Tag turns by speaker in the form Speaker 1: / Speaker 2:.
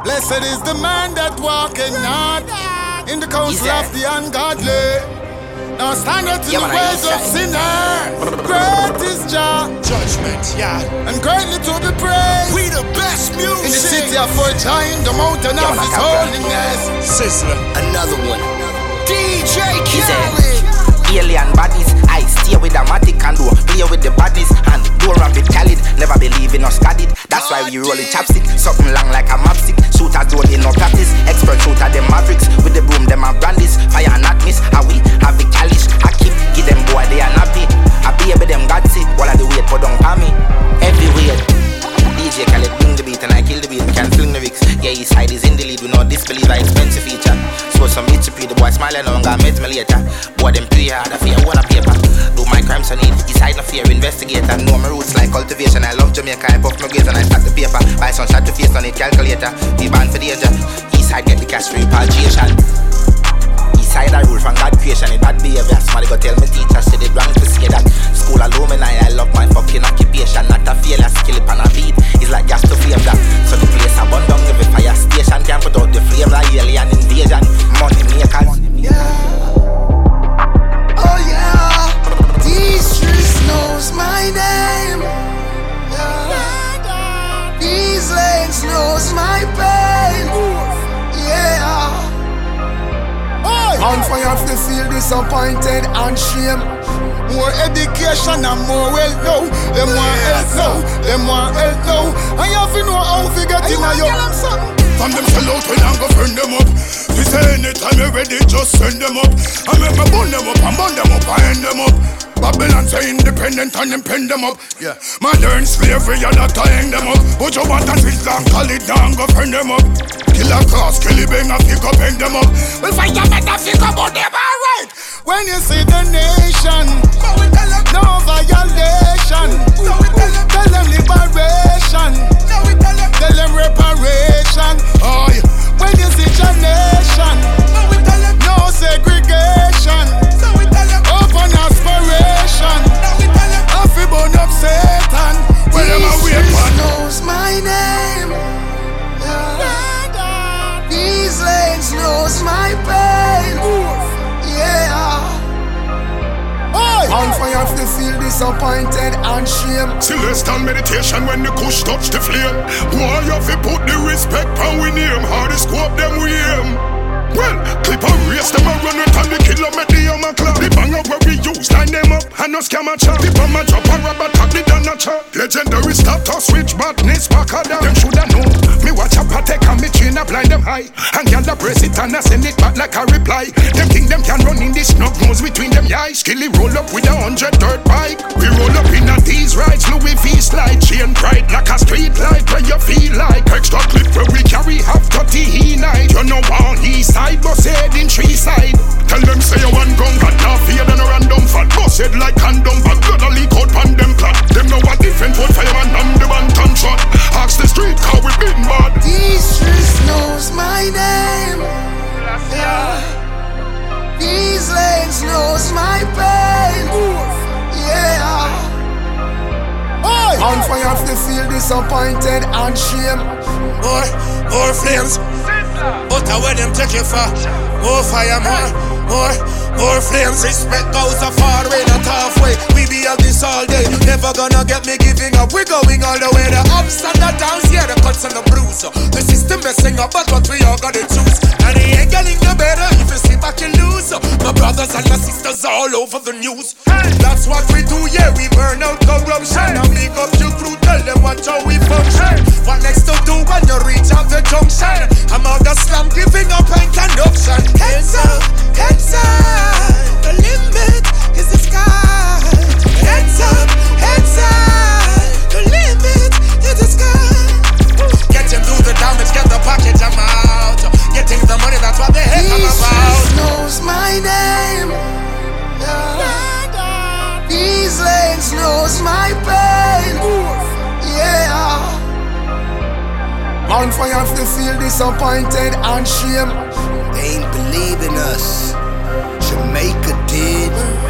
Speaker 1: Blessed is the man that walketh not in the counsel of the ungodly, now standeth in the ways of sinner. Great is Jah
Speaker 2: judgment, yeah,
Speaker 1: and greatly to be praised.
Speaker 2: We the best music
Speaker 1: in the city of Fortune, the mountain of His holiness.
Speaker 2: Sizzler,
Speaker 3: another one.
Speaker 2: DJ Khaled.
Speaker 3: Alien bodies, I steer with a matic and do play with the bodies and do rabbit Khaled. Never believe in us got it. That's why we rolling chapstick, something long like a mapstick. Shooters don't in no practice. Expert shooter them mavericks with the broom them and brandies. Fire and not miss. How we have the calish. I keep give them boy they are nappy. I be with them God see while I do wait for don't for me. Everywhere. DJ Khaled bring the beat and I kill the beat. Can fling the Vicks. Yeah, his side is in the lead. We know disbelieve our expensive feature. So some HP, the boy smile and I'm gonna meet me later. Boy them play hard, I fear one a paper. Do my crimes on it, his side no fear investigator. Know my roots like cultivation. I love Jamaica, I puff my gaze and I stack the paper. Buy some shot to face on it, calculator. We ban for danger. East side get the cash for repatriation. East side I rule from God creation. If bad behavior, somebody go tell me teacher. Say they wrong to say that. School alumni, I love my fucking occupation. Not a failure, skill it on a beat. It's like gas to flame that. So the place I burn down every fire station. Can't put out the flame like alien invasion. Money makers.
Speaker 2: Yeah. Oh yeah. These streets knows my name. Yeah. These lanes knows my pain. Yeah. On fire to feel disappointed and shame.
Speaker 1: More education and more wealth now. Them want help now. Them want help now. I have to know how to get in a yo. From them sell out when I'm go friend them up. They say anytime you're ready, just send them up. I make me burn them up and burn them up and end them up. Babylon say independent and them pen them up. Yeah, modern slavery and that I hang them up. But you want to sit down, call it down, go friend them up. Kill a cross, kill it bang, and pick up, hang them up. Well, fight them and pick up on them, alright. When you see the nation, no violation. Tell them liberation. Tell them reparation. Oh, yeah. When you see the nation, no segregation. Open aspiration. If you burn up Satan,
Speaker 2: Jesus knows my name. These lanes knows my pain. Yeah. On fire to feel disappointed and shame.
Speaker 1: Celestial meditation when the kush touch the flame. Why you fi put the respect on we name? How the scope them we aim? Well, clip and race them and run with and the killer make the hammer clap. The banger where we use line them up and no scam a chop. The bomber drop and rubber tap the done a chop. Legendary stop to switch badness back a down. Them shoulda know. Me watch a patek and me chain a blind them high. And y'all press it and I send it back like a reply. Them think them can run in this snug nose between them eyes. Skilly roll up with 100 dirt bike. We roll up in a these rides. Louis V slide. Chain bright like a street light where you feel like. Extra clip where we carry half 30 he night. You know on east side, bus head in tree side. Tell them say you one gun got now fear than a random fat. Bus head like condom bag. Gonna leak out pan them plot. Them know what different wood fireman and the bantam shot. Ask the street how we been bad.
Speaker 2: These streets knows my name. Yeah. These lanes knows my pain. Yeah. On fire to feel disappointed and shame. More flames. But where them take you for? More fire, more flames. Respect goes so far away, not halfway. We be of this all day. Never gonna get me giving up. We're going all the way. The ups and the downs, yeah, the cuts and the bruise. The system messing up, but what we all gotta choose. And it ain't getting no better if you sit back and lose. My brothers and my sisters all over the news. That's what we do, yeah, we burn out corruption. And make up your crew, tell them what how we function. What next to do when you reach out the junction? I'm out the slum giving up and conduction. Hands up, hands up. The limit is the sky. Hands up, hands up. The limit is the sky. Get him through the damage, get the package, I'm out. Getting the money, that's what the heck I'm about. These knows my name. Yeah. These lanes knows my pain. Yeah. On fire to feel disappointed and shame.
Speaker 3: They ain't believe in us. Jamaica did.